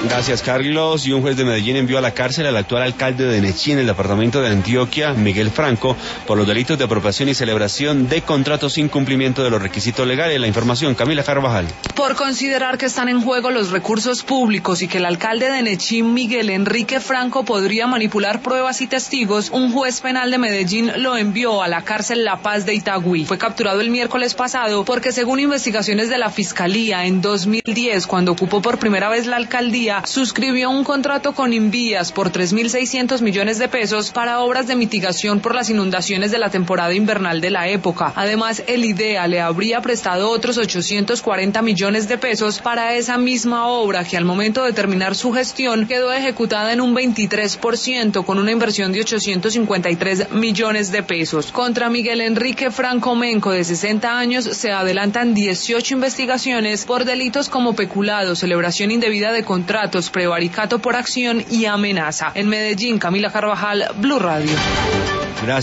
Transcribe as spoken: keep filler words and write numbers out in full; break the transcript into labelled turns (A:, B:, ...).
A: Gracias, Carlos. Y un juez de Medellín envió a la cárcel al actual alcalde de Nechí, en el departamento de Antioquia, Miguel Franco, por los delitos de apropiación y celebración de contratos sin cumplimiento de los requisitos legales. La información, Camila Carvajal.
B: Por considerar que están en juego los recursos públicos y que el alcalde de Nechí, Miguel Enrique Franco, podría manipular pruebas y testigos, un juez penal de Medellín lo envió a la cárcel La Paz de Itagüí. Fue capturado el miércoles pasado porque, según investigaciones de la Fiscalía, en dos mil diez, cuando ocupó por primera vez la alcaldía, suscribió un contrato con Invías por tres mil seiscientos millones de pesos para obras de mitigación por las inundaciones de la temporada invernal de la época. Además, el IDEA le habría prestado otros ochocientos cuarenta millones de pesos para esa misma obra, que al momento de terminar su gestión quedó ejecutada en un veintitrés por ciento con una inversión de ochocientos cincuenta y tres millones de pesos. Contra Miguel Enrique Franco Menco, de sesenta años, se adelantan dieciocho investigaciones por delitos como peculado, celebración indebida de contratos, prevaricato por acción y amenaza. En Medellín, Camila Carvajal, Blue Radio.